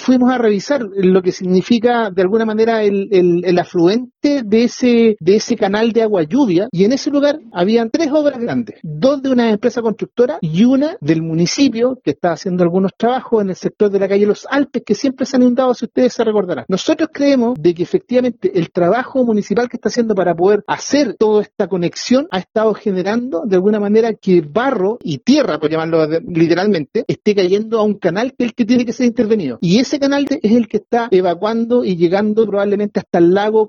fuimos a revisar lo que significa de alguna manera el afluente de ese canal de agua lluvia, y en ese lugar habían 3 obras grandes, 2 de una empresa constructora y una del municipio que está haciendo algunos trabajos en el sector de la calle Los Alpes, que siempre se han inundado, si ustedes se recordarán. Nosotros creemos de que efectivamente el trabajo municipal que está haciendo para poder hacer toda esta conexión ha estado generando de alguna manera que barro y tierra, por llamarlo literalmente, esté cayendo a un canal que es el que tiene que ser intervenido. Y ese canal es el que está evacuando y llegando probablemente hasta el lago